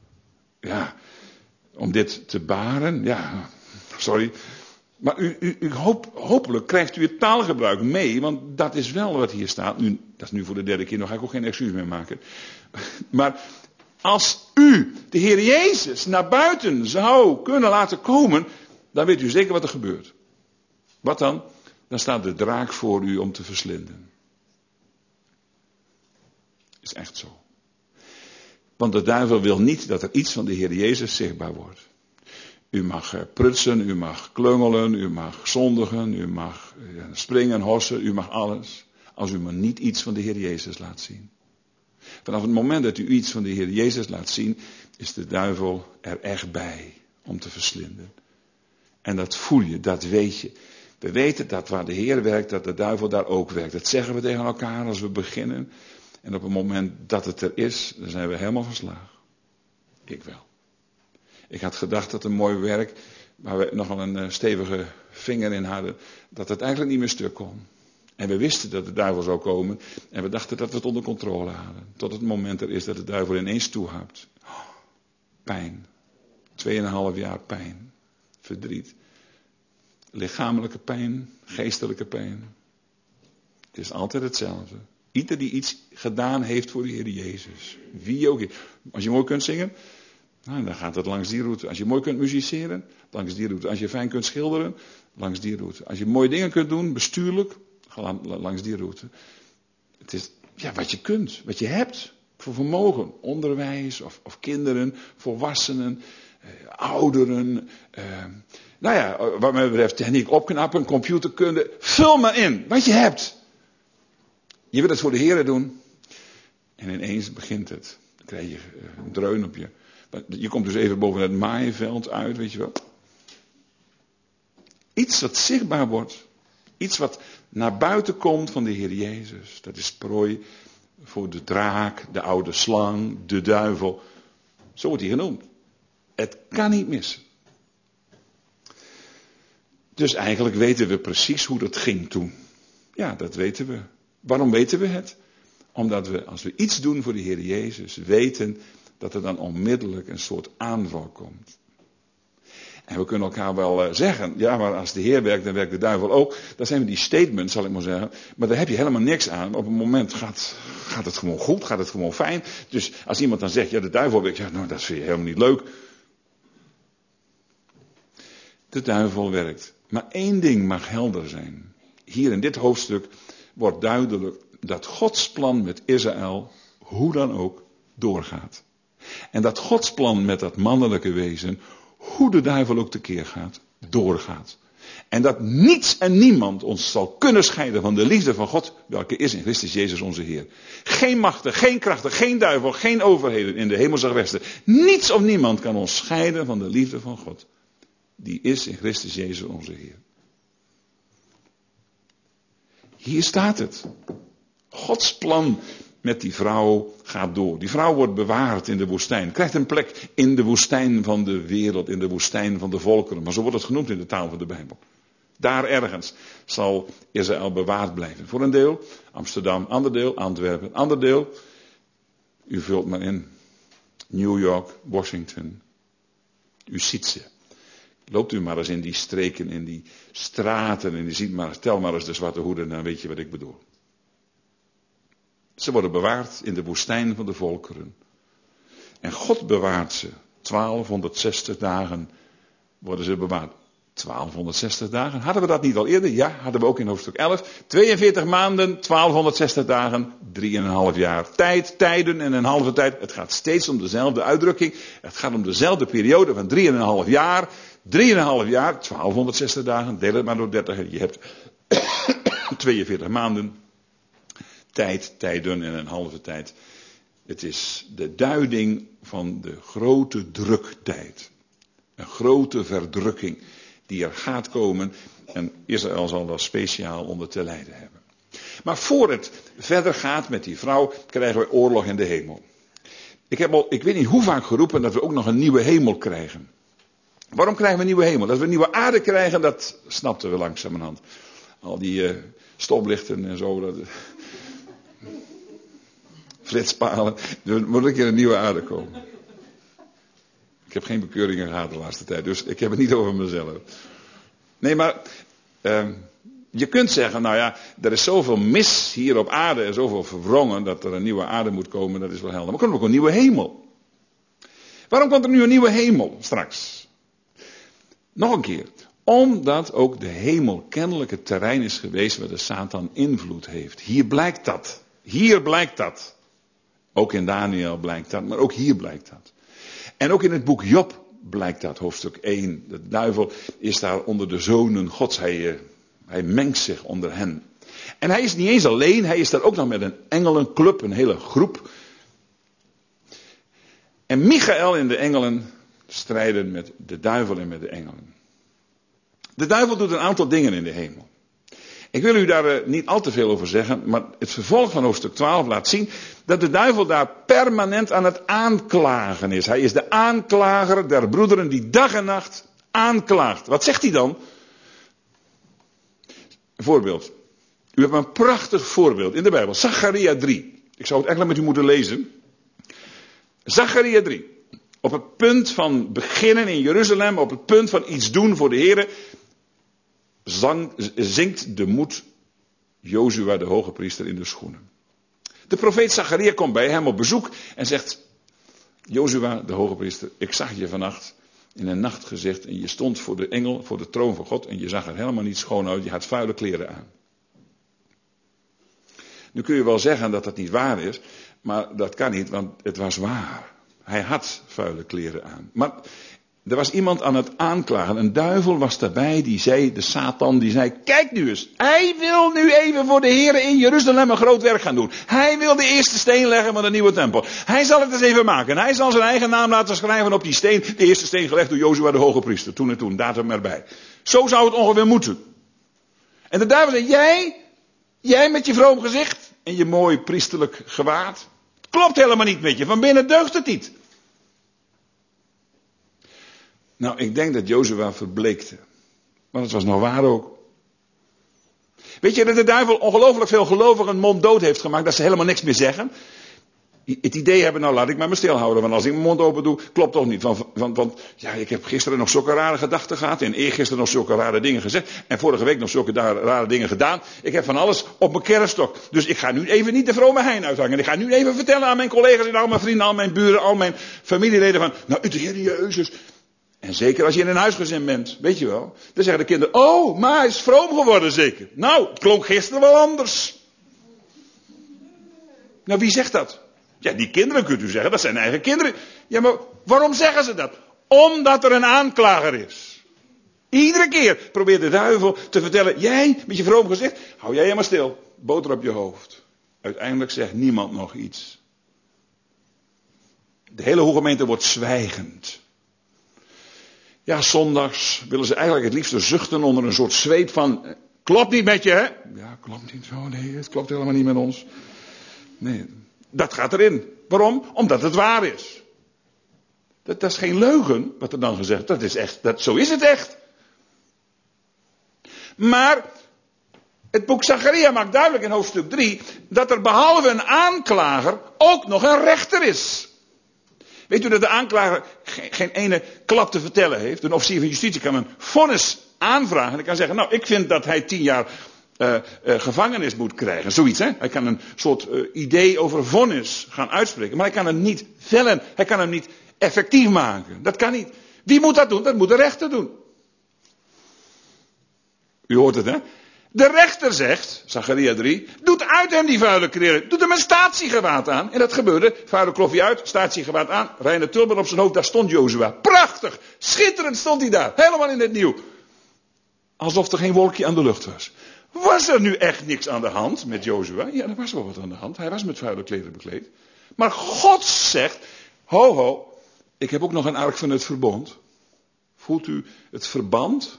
om dit te baren, sorry. Maar hopelijk krijgt u het taalgebruik mee, want dat is wel wat hier staat. Dat is nu voor de 3e keer, nog ga ik ook geen excuus meer maken. Maar als u de Heer Jezus naar buiten zou kunnen laten komen, dan weet u zeker wat er gebeurt. Wat dan? Dan staat de draak voor u om te verslinden. Is echt zo. Want de duivel wil niet dat er iets van de Heer Jezus zichtbaar wordt. U mag prutsen, u mag klungelen, u mag zondigen, u mag springen, hossen, u mag alles. Als u maar niet iets van de Heer Jezus laat zien. Vanaf het moment dat u iets van de Heer Jezus laat zien, is de duivel er echt bij om te verslinden. En dat voel je, dat weet je. We weten dat waar de Heer werkt, dat de duivel daar ook werkt. Dat zeggen we tegen elkaar als we beginnen. En op het moment dat het er is, dan zijn we helemaal verslagen. Ik wel. Ik had gedacht dat een mooi werk, waar we nogal een stevige vinger in hadden, dat het eigenlijk niet meer stuk kon. En we wisten dat de duivel zou komen. En we dachten dat we het onder controle hadden. Tot het moment er is dat de duivel ineens toehoudt. Pijn. 2,5 jaar pijn. Verdriet. Lichamelijke pijn. Geestelijke pijn. Het is altijd hetzelfde. Ieder die iets gedaan heeft voor de Heer Jezus. Wie ook. Als je mooi kunt zingen, nou, dan gaat het langs die route. Als je mooi kunt musiceren, langs die route. Als je fijn kunt schilderen, langs die route. Als je mooie dingen kunt doen, bestuurlijk, langs die route. Het is wat je kunt, wat je hebt. Voor vermogen, onderwijs of kinderen, volwassenen, ouderen. Wat mij betreft techniek opknappen, computerkunde. Vul maar in, wat je hebt. Je wil het voor de Heer doen. En ineens begint het. Dan krijg je een dreun op je. Je komt dus even boven het maaiveld uit, weet je wel. Iets wat zichtbaar wordt. Iets wat naar buiten komt van de Heer Jezus. Dat is prooi voor de draak, de oude slang, de duivel. Zo wordt hij genoemd. Het kan niet missen. Dus eigenlijk weten we precies hoe dat ging toen. Ja, dat weten we. Waarom weten we het? Omdat we, als we iets doen voor de Heer Jezus, weten dat er dan onmiddellijk een soort aanval komt. En we kunnen elkaar wel zeggen, ja, maar als de Heer werkt, dan werkt de duivel ook. Dat zijn die statements, zal ik maar zeggen. Maar daar heb je helemaal niks aan. Op een moment gaat het gewoon goed, gaat het gewoon fijn. Dus als iemand dan zegt, ja, de duivel werkt, ja, nou, dat vind je helemaal niet leuk. De duivel werkt. Maar één ding mag helder zijn. Hier in dit hoofdstuk wordt duidelijk dat Gods plan met Israël, hoe dan ook, doorgaat. En dat Gods plan met dat mannelijke wezen, hoe de duivel ook tekeer gaat, doorgaat. En dat niets en niemand ons zal kunnen scheiden van de liefde van God, welke is in Christus Jezus onze Heer. Geen machten, geen krachten, geen duivel, geen overheden in de hemelse gewesten. Niets of niemand kan ons scheiden van de liefde van God. Die is in Christus Jezus onze Heer. Hier staat het. Gods plan met die vrouw gaat door. Die vrouw wordt bewaard in de woestijn. Krijgt een plek in de woestijn van de wereld, in de woestijn van de volkeren. Maar zo wordt het genoemd in de taal van de Bijbel. Daar ergens zal Israël bewaard blijven. Voor een deel Amsterdam, ander deel Antwerpen, ander deel, u vult maar in, New York, Washington. U ziet ze. Loopt u maar eens in die streken, in die straten en u ziet maar, tel maar eens de zwarte hoeden, dan weet je wat ik bedoel. Ze worden bewaard in de woestijn van de volkeren. En God bewaart ze. 1260 dagen worden ze bewaard. 1260 dagen. Hadden we dat niet al eerder? Ja, hadden we ook in hoofdstuk 11. 42 maanden, 1260 dagen, 3,5 jaar. Tijden en een halve tijd. Het gaat steeds om dezelfde uitdrukking. Het gaat om dezelfde periode van 3,5 jaar. 3,5 jaar, 1260 dagen. Deel het maar door 30. Je hebt 42 maanden. Tijden en een halve tijd. Het is de duiding van de grote druktijd. Een grote verdrukking die er gaat komen. En Israël zal daar speciaal onder te lijden hebben. Maar voor het verder gaat met die vrouw, krijgen we oorlog in de hemel. Ik weet niet hoe vaak geroepen dat we ook nog een nieuwe hemel krijgen. Waarom krijgen we een nieuwe hemel? Dat we een nieuwe aarde krijgen, dat snapten we langzamerhand. Al die stoplichten en zo. Dat, flitspalen. Er moet een keer een nieuwe aarde komen. Ik heb geen bekeuringen gehad de laatste tijd, dus ik heb het niet over mezelf. Nee, maar je kunt zeggen, nou ja, er is zoveel mis hier op aarde en zoveel verwrongen dat er een nieuwe aarde moet komen, dat is wel helder. Maar er komt ook een nieuwe hemel. Waarom komt er nu een nieuwe hemel straks? Nog een keer. Omdat ook de hemel kennelijk het terrein is geweest waar de Satan invloed heeft. Hier blijkt dat. Hier blijkt dat. Ook in Daniel blijkt dat, maar ook hier blijkt dat. En ook in het boek Job blijkt dat, hoofdstuk 1. De duivel is daar onder de zonen Gods. Hij mengt zich onder hen. En hij is niet eens alleen, hij is daar ook nog met een engelenclub, een hele groep. En Michael en de engelen strijden met de duivel en met de engelen. De duivel doet een aantal dingen in de hemel. Ik wil u daar niet al te veel over zeggen, maar het vervolg van hoofdstuk 12 laat zien dat de duivel daar permanent aan het aanklagen is. Hij is de aanklager der broederen die dag en nacht aanklaagt. Wat zegt hij dan? Een voorbeeld. U hebt een prachtig voorbeeld in de Bijbel. Zacharia 3. Ik zou het eigenlijk met u moeten lezen. Zacharia 3. Op het punt van beginnen in Jeruzalem, op het punt van iets doen voor de Heere, zinkt de moed Jozua, de hoge priester, in de schoenen. De profeet Zacharia komt bij hem op bezoek en zegt: Jozua, de hoge priester, ik zag je vannacht in een nachtgezicht en je stond voor de engel, voor de troon van God en je zag er helemaal niet schoon uit, je had vuile kleren aan. Nu kun je wel zeggen dat dat niet waar is, maar dat kan niet, want het was waar. Hij had vuile kleren aan. Maar er was iemand aan het aanklagen. Een duivel was daarbij, die zei, de Satan, die zei: kijk nu eens, hij wil nu even voor de Heer in Jeruzalem een groot werk gaan doen. Hij wil de eerste steen leggen van de nieuwe tempel. Hij zal het eens even maken. Hij zal zijn eigen naam laten schrijven op die steen. De eerste steen gelegd door Jozua, de hoge priester. Toen en toen, datum erbij. Zo zou het ongeveer moeten. En de duivel zei: jij met je vroom gezicht en je mooi priesterlijk gewaad. Het klopt helemaal niet met je. Van binnen deugt het niet. Nou, ik denk dat Jozua verbleekte. Want het was nog waar ook. Weet je dat de duivel ongelooflijk veel gelovigen monddood heeft gemaakt, dat ze helemaal niks meer zeggen? Het idee hebben, nou laat ik maar me stilhouden, want als ik mijn mond open doe, klopt toch niet. Want ja, ik heb gisteren nog zulke rare gedachten gehad en eergisteren nog zulke rare dingen gezegd en vorige week nog zulke rare dingen gedaan. Ik heb van alles op mijn kerststok. Dus ik ga nu even niet de vrome hein uithangen. Ik ga nu even vertellen aan mijn collega's en al mijn vrienden, al mijn buren, al mijn familieleden van, nou, de Heer Jezus. En zeker als je in een huisgezin bent, weet je wel. Dan zeggen de kinderen, oh, maar hij is vroom geworden zeker. Nou, het klonk gisteren wel anders. Nou, wie zegt dat? Ja, die kinderen kunt u zeggen, dat zijn eigen kinderen. Ja, maar waarom zeggen ze dat? Omdat er een aanklager is. Iedere keer probeert de duivel te vertellen, jij met je vroom gezicht, hou jij maar stil, boter op je hoofd. Uiteindelijk zegt niemand nog iets. De hele hoegemeente wordt zwijgend. Ja, zondags willen ze eigenlijk het liefste zuchten onder een soort zweet van, klopt niet met je, hè? Ja, klopt niet zo, nee, het klopt helemaal niet met ons. Nee, dat gaat erin. Waarom? Omdat het waar is. Dat is geen leugen, wat er dan gezegd wordt. Dat is echt, zo is het echt. Maar het boek Zacharia maakt duidelijk in hoofdstuk 3 dat er behalve een aanklager ook nog een rechter is. Weet u dat de aanklager geen ene klap te vertellen heeft? Een officier van justitie kan een vonnis aanvragen en kan zeggen, nou, ik vind dat hij 10 jaar gevangenis moet krijgen. Zoiets, hè? Hij kan een soort idee over vonnis gaan uitspreken, maar hij kan hem niet vellen, hij kan hem niet effectief maken. Dat kan niet. Wie moet dat doen? Dat moet de rechter doen. U hoort het, hè? De rechter zegt, Zacharia 3, doet uit hem die vuile kleren. Doet hem een statiegewaad aan. En dat gebeurde. Vuile kloffie uit, statiegewaad aan. Reine tulband op zijn hoofd, daar stond Jozua. Prachtig, schitterend stond hij daar. Helemaal in het nieuw. Alsof er geen wolkje aan de lucht was. Was er nu echt niks aan de hand met Jozua? Ja, er was wel wat aan de hand. Hij was met vuile kleren bekleed. Maar God zegt, ho ho, ik heb ook nog een ark van het verbond. Voelt u het verband?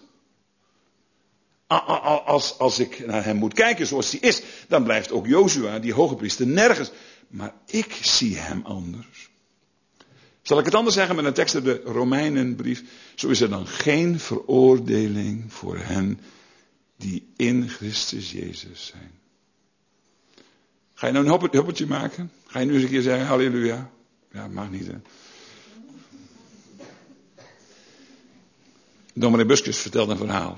Als ik naar hem moet kijken zoals hij is, dan blijft ook Jozua, die hoge priester, nergens. Maar ik zie hem anders. Zal ik het anders zeggen met een tekst uit de Romeinenbrief? Zo is er dan geen veroordeling voor hen die in Christus Jezus zijn. Ga je nou een hoppeltje maken? Ga je nu eens een keer zeggen halleluja? Ja, mag niet, hè. Dominee Buskus vertelt een verhaal.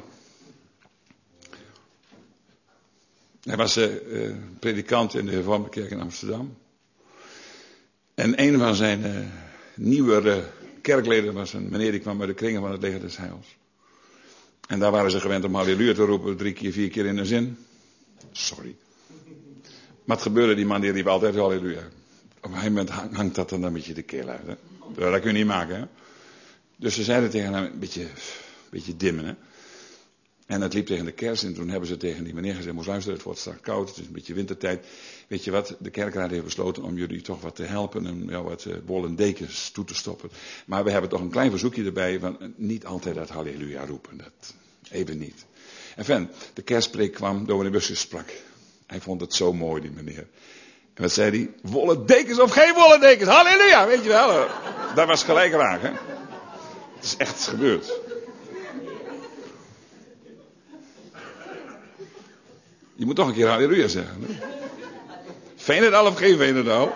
Hij was predikant in de Hervormde Kerk in Amsterdam. En een van zijn nieuwere kerkleden was een meneer die kwam uit de kringen van het leger des Heils. En daar waren ze gewend om halleluja te roepen 3 keer, 4 keer in een zin. Sorry. Maar het gebeurde, die man die riep altijd halleluja. Op een gegeven moment hangt dat dan een beetje de keel uit. Hè? Dat kun je niet maken. Hè? Dus ze zeiden tegen hem, een beetje dimmen. Hè? En het liep tegen de kerst en toen hebben ze tegen die meneer gezegd, moest luisteren, het wordt straks koud, het is een beetje wintertijd. Weet je wat, de kerkraad heeft besloten om jullie toch wat te helpen en wat wollen dekens toe te stoppen. Maar we hebben toch een klein verzoekje erbij van niet altijd dat halleluja roepen, dat even niet. En de kerstpreek kwam, dominee Buskus sprak. Hij vond het zo mooi, die meneer. En wat zei hij? Wollen dekens of geen wollen dekens, halleluja, weet je wel. Dat was gelijk raak, hè. Het is echt gebeurd. Je moet toch een keer halleluja zeggen. Hè? Veenendaal of geen Veenendaal?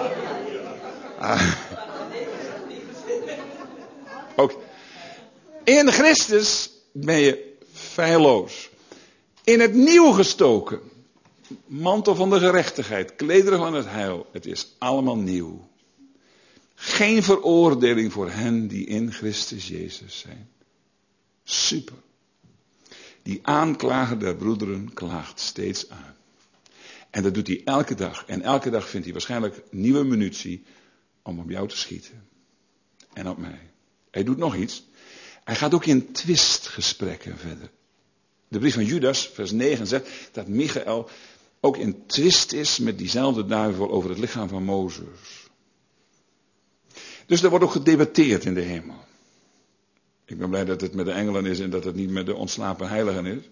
Ook. In Christus ben je feilloos. In het nieuw gestoken. Mantel van de gerechtigheid. Klederen van het heil. Het is allemaal nieuw. Geen veroordeling voor hen die in Christus Jezus zijn. Super. Die aanklager der broederen klaagt steeds aan. En dat doet hij elke dag. En elke dag vindt hij waarschijnlijk nieuwe munitie om op jou te schieten. En op mij. Hij doet nog iets. Hij gaat ook in twistgesprekken verder. De brief van Judas, vers 9, zegt dat Michael ook in twist is met diezelfde duivel over het lichaam van Mozes. Dus er wordt ook gedebatteerd in de hemel. Ik ben blij dat het met de engelen is en dat het niet met de ontslapen heiligen is.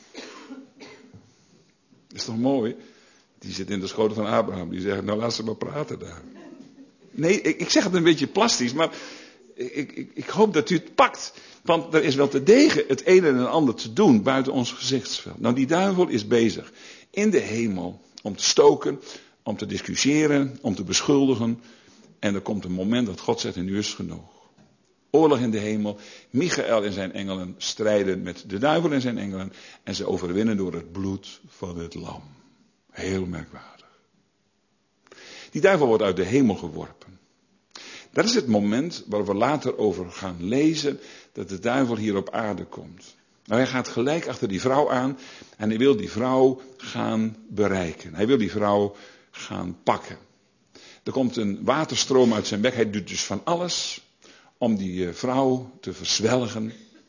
Dat is toch mooi? Die zit in de schoot van Abraham. Die zegt, nou laat ze maar praten daar. Nee, ik zeg het een beetje plastisch, maar ik hoop dat u het pakt. Want er is wel te degen het een en het ander te doen buiten ons gezichtsveld. Nou, die duivel is bezig in de hemel om te stoken, om te discussiëren, om te beschuldigen. En er komt een moment dat God zegt, en nu is het genoeg. Oorlog in de hemel. Michael en zijn engelen strijden met de duivel en zijn engelen. En ze overwinnen door het bloed van het lam. Heel merkwaardig. Die duivel wordt uit de hemel geworpen. Dat is het moment waar we later over gaan lezen, dat de duivel hier op aarde komt. Nou, hij gaat gelijk achter die vrouw aan en hij wil die vrouw gaan bereiken. Hij wil die vrouw gaan pakken. Er komt een waterstroom uit zijn bek. Hij doet dus van alles om die vrouw te verzwelgen.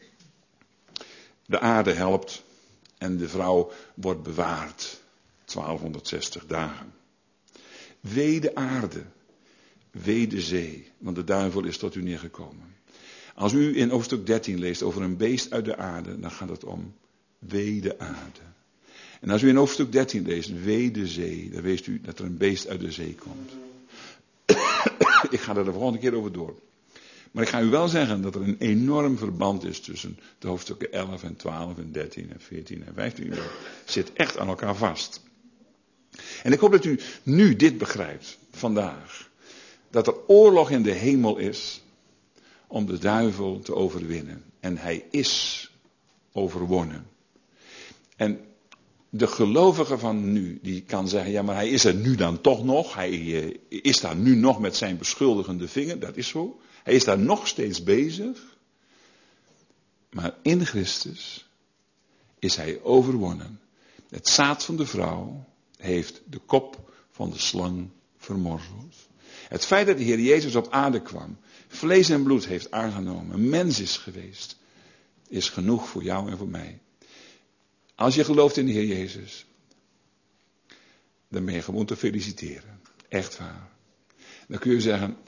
De aarde helpt en de vrouw wordt bewaard. 1260 dagen. Wee de aarde, wee de zee, want de duivel is tot u neergekomen. Als u in hoofdstuk 13 leest over een beest uit de aarde, dan gaat het om wee de aarde. En als u in hoofdstuk 13 leest, wee de zee, dan weet u dat er een beest uit de zee komt. Ik ga er de volgende keer over door. Maar ik ga u wel zeggen dat er een enorm verband is tussen de hoofdstukken 11 en 12 en 13 en 14 en 15. Dat zit echt aan elkaar vast. En ik hoop dat u nu dit begrijpt, vandaag. Dat er oorlog in de hemel is om de duivel te overwinnen. En hij is overwonnen. En de gelovige van nu, die kan zeggen, ja maar hij is er nu dan toch nog. Hij is daar nu nog met zijn beschuldigende vinger, dat is zo. Hij is daar nog steeds bezig. Maar in Christus is hij overwonnen. Het zaad van de vrouw heeft de kop van de slang vermorzeld. Het feit dat de Heer Jezus op aarde kwam, vlees en bloed heeft aangenomen, een mens is geweest, is genoeg voor jou en voor mij. Als je gelooft in de Heer Jezus, dan ben je gewoon te feliciteren. Echt waar. Dan kun je zeggen,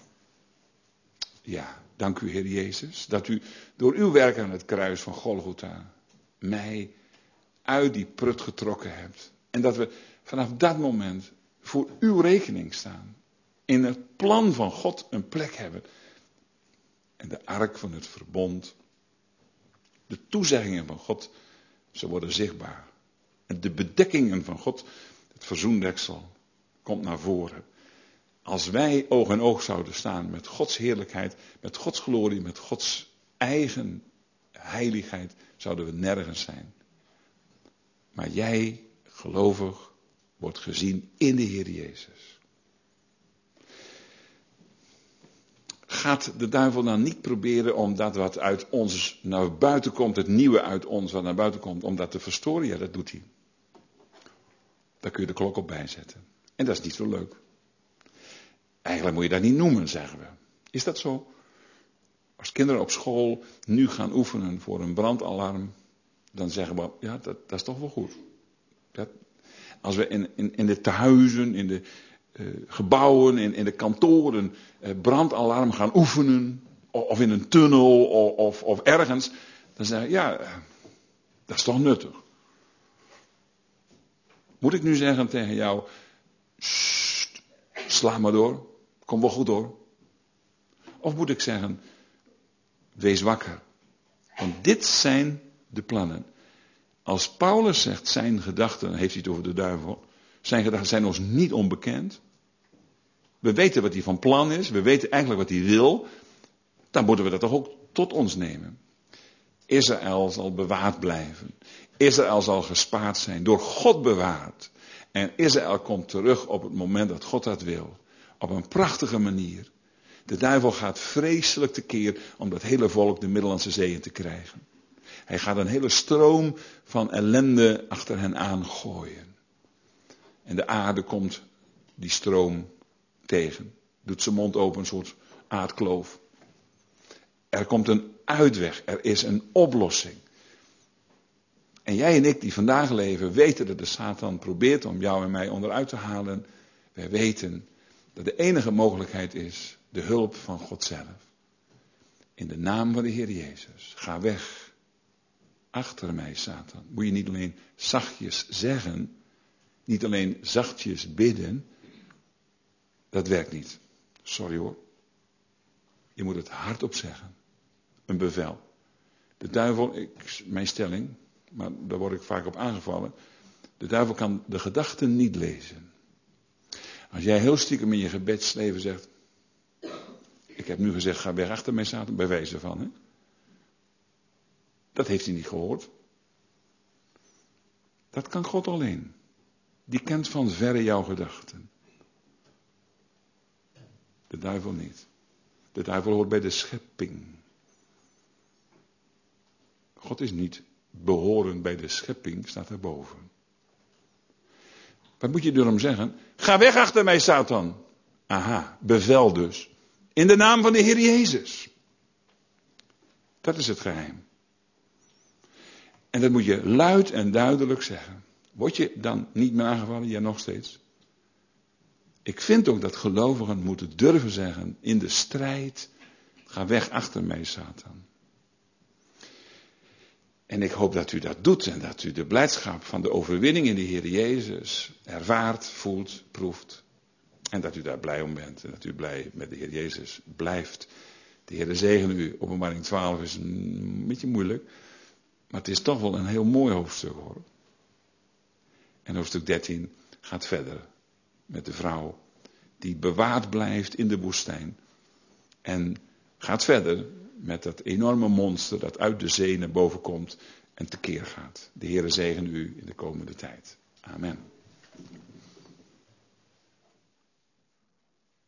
ja, dank u Heer Jezus, dat u door uw werk aan het kruis van Golgotha mij uit die prut getrokken hebt. En dat we vanaf dat moment voor uw rekening staan. In het plan van God een plek hebben. En de ark van het verbond. De toezeggingen van God, ze worden zichtbaar. En de bedekkingen van God, het verzoendeksel, komt naar voren. Als wij oog in oog zouden staan met Gods heerlijkheid, met Gods glorie, met Gods eigen heiligheid, zouden we nergens zijn. Maar jij, gelovig, wordt gezien in de Heer Jezus. Gaat de duivel dan niet proberen om dat wat uit ons naar buiten komt, het nieuwe uit ons wat naar buiten komt, om dat te verstoren? Ja, dat doet hij. Daar kun je de klok op bijzetten. En dat is niet zo leuk. Eigenlijk moet je dat niet noemen, zeggen we. Is dat zo? Als kinderen op school nu gaan oefenen voor een brandalarm, dan zeggen we, ja, dat is toch wel goed. Als we in de tehuizen, in de gebouwen, in de kantoren brandalarm gaan oefenen, of in een tunnel of ergens, dan zeggen we, ja, dat is toch nuttig. Moet ik nu zeggen tegen jou, sla maar door, kom wel goed door. Of moet ik zeggen, wees wakker. Want dit zijn de plannen. Als Paulus zegt zijn gedachten, dan heeft hij het over de duivel. Zijn gedachten zijn ons niet onbekend. We weten wat hij van plan is. We weten eigenlijk wat hij wil. Dan moeten we dat toch ook tot ons nemen. Israël zal bewaard blijven. Israël zal gespaard zijn. Door God bewaard. En Israël komt terug op het moment dat God dat wil. Op een prachtige manier. De duivel gaat vreselijk tekeer om dat hele volk de Middellandse Zee in te krijgen. Hij gaat een hele stroom van ellende achter hen aangooien. En de aarde komt die stroom tegen. Doet zijn mond open, een soort aardkloof. Er komt een uitweg, er is een oplossing. En jij en ik die vandaag leven, weten dat de Satan probeert om jou en mij onderuit te halen. Wij weten dat de enige mogelijkheid is de hulp van God zelf. In de naam van de Heer Jezus, ga weg. Achter mij, Satan. Moet je niet alleen zachtjes zeggen, niet alleen zachtjes bidden. Dat werkt niet. Sorry hoor. Je moet het hardop zeggen. Een bevel. De duivel, mijn stelling, maar daar word ik vaak op aangevallen. De duivel kan de gedachten niet lezen. Als jij heel stiekem in je gebedsleven zegt, ik heb nu gezegd, ga weg achter mij, Satan, bij wijze van, hè. Dat heeft hij niet gehoord. Dat kan God alleen. Die kent van verre jouw gedachten. De duivel niet. De duivel hoort bij de schepping. God is niet behorend bij de schepping, staat daarboven. Wat moet je erom zeggen? Ga weg achter mij, Satan. Aha, bevel dus. In de naam van de Heer Jezus. Dat is het geheim. En dat moet je luid en duidelijk zeggen. Word je dan niet meer aangevallen? Ja, nog steeds. Ik vind ook dat gelovigen moeten durven zeggen in de strijd. Ga weg achter mij, Satan. En ik hoop dat u dat doet en dat u de blijdschap van de overwinning in de Heer Jezus ervaart, voelt, proeft. En dat u daar blij om bent en dat u blij met de Heer Jezus blijft. De Heer zegen u. Openbaring 12 is een beetje moeilijk, maar het is toch wel een heel mooi hoofdstuk hoor. En hoofdstuk 13 gaat verder met de vrouw die bewaard blijft in de woestijn. En gaat verder met dat enorme monster dat uit de zee naar boven komt en tekeer gaat. De Heere zegen u in de komende tijd. Amen.